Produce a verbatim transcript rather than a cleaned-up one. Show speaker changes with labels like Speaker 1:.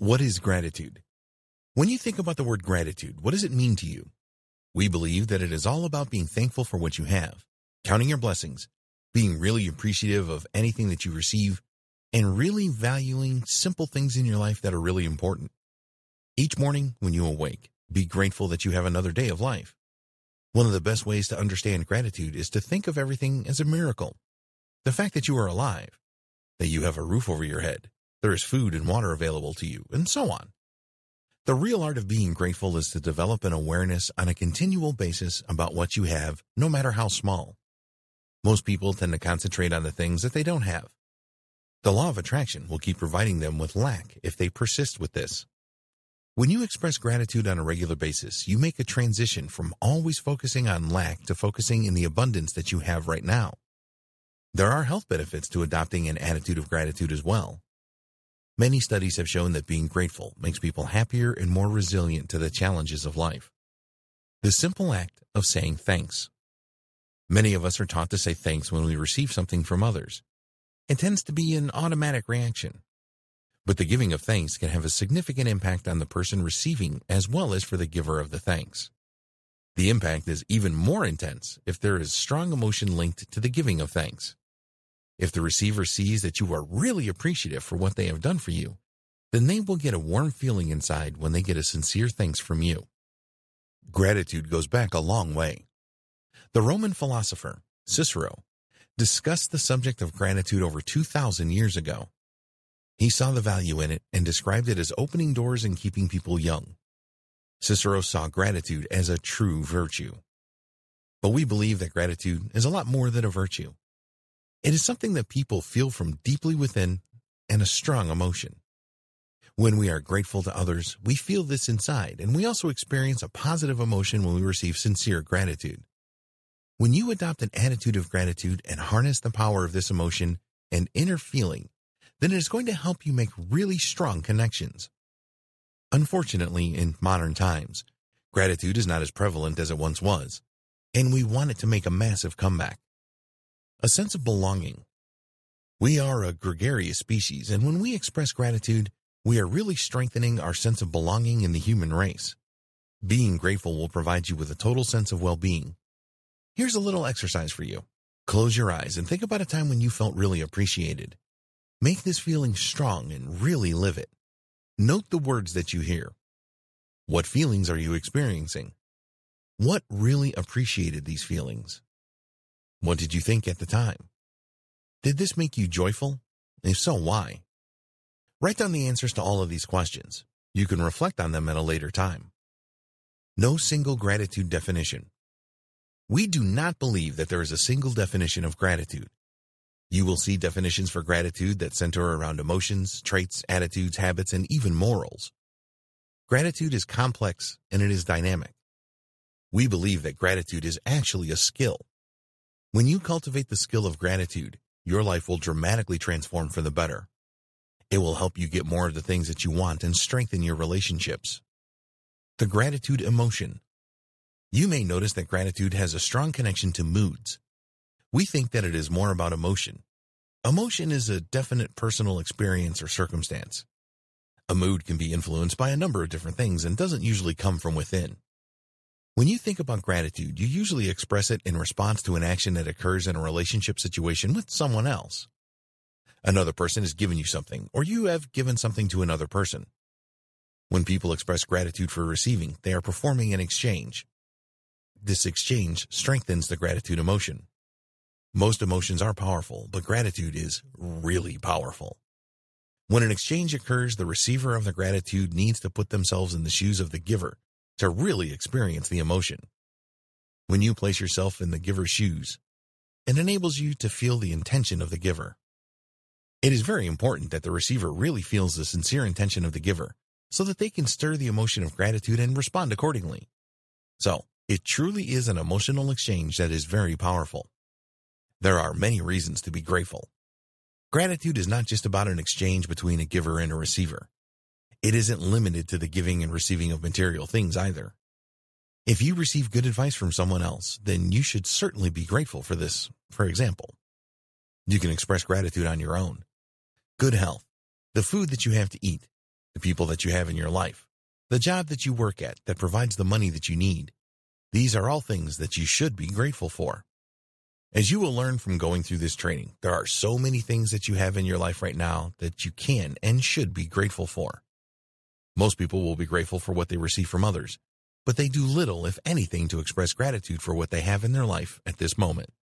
Speaker 1: What is gratitude? When you think about the word gratitude, what does it mean to you? We believe that it is all about being thankful for what you have, counting your blessings, being really appreciative of anything that you receive, and really valuing simple things in your life that are really important. Each morning when you awake, be grateful that you have another day of life. One of the best ways to understand gratitude is to think of everything as a miracle. The fact that you are alive, that you have a roof over your head, there is food and water available to you, and so on. The real art of being grateful is to develop an awareness on a continual basis about what you have, no matter how small. Most people tend to concentrate on the things that they don't have. The law of attraction will keep providing them with lack if they persist with this. When you express gratitude on a regular basis, you make a transition from always focusing on lack to focusing in the abundance that you have right now. There are health benefits to adopting an attitude of gratitude as well. Many studies have shown that being grateful makes people happier and more resilient to the challenges of life. The simple act of saying thanks. Many of us are taught to say thanks when we receive something from others. It tends to be an automatic reaction. But the giving of thanks can have a significant impact on the person receiving as well as for the giver of the thanks. The impact is even more intense if there is strong emotion linked to the giving of thanks. If the receiver sees that you are really appreciative for what they have done for you, then they will get a warm feeling inside when they get a sincere thanks from you. Gratitude goes back a long way. The Roman philosopher, Cicero, discussed the subject of gratitude over two thousand years ago. He saw the value in it and described it as opening doors and keeping people young. Cicero saw gratitude as a true virtue. But we believe that gratitude is a lot more than a virtue. It is something that people feel from deeply within and a strong emotion. When we are grateful to others, we feel this inside, and we also experience a positive emotion when we receive sincere gratitude. When you adopt an attitude of gratitude and harness the power of this emotion and inner feeling, then it is going to help you make really strong connections. Unfortunately, in modern times, gratitude is not as prevalent as it once was, and we want it to make a massive comeback. A sense of belonging. We are a gregarious species, and when we express gratitude, we are really strengthening our sense of belonging in the human race. Being grateful will provide you with a total sense of well-being. Here's a little exercise for you. Close your eyes and think about a time when you felt really appreciated. Make this feeling strong and really live it. Note the words that you hear. What feelings are you experiencing? What really appreciated these feelings? What did you think at the time? Did this make you joyful? If so, why? Write down the answers to all of these questions. You can reflect on them at a later time. No single gratitude definition. We do not believe that there is a single definition of gratitude. You will see definitions for gratitude that center around emotions, traits, attitudes, habits, and even morals. Gratitude is complex and it is dynamic. We believe that gratitude is actually a skill. When you cultivate the skill of gratitude, your life will dramatically transform for the better. It will help you get more of the things that you want and strengthen your relationships. The gratitude emotion. You may notice that gratitude has a strong connection to moods. We think that it is more about emotion. Emotion is a definite personal experience or circumstance. A mood can be influenced by a number of different things and doesn't usually come from within. When you think about gratitude, you usually express it in response to an action that occurs in a relationship situation with someone else. Another person has given you something, or you have given something to another person. When people express gratitude for receiving, they are performing an exchange. This exchange strengthens the gratitude emotion. Most emotions are powerful, but gratitude is really powerful. When an exchange occurs, the receiver of the gratitude needs to put themselves in the shoes of the giver to really experience the emotion. When you place yourself in the giver's shoes, it enables you to feel the intention of the giver. It is very important that the receiver really feels the sincere intention of the giver so that they can stir the emotion of gratitude and respond accordingly. So, it truly is an emotional exchange that is very powerful. There are many reasons to be grateful. Gratitude is not just about an exchange between a giver and a receiver. It isn't limited to the giving and receiving of material things either. If you receive good advice from someone else, then you should certainly be grateful for this. For example, you can express gratitude on your own. Good health, the food that you have to eat, the people that you have in your life, the job that you work at that provides the money that you need. These are all things that you should be grateful for. As you will learn from going through this training, there are so many things that you have in your life right now that you can and should be grateful for. Most people will be grateful for what they receive from others, but they do little, if anything, to express gratitude for what they have in their life at this moment.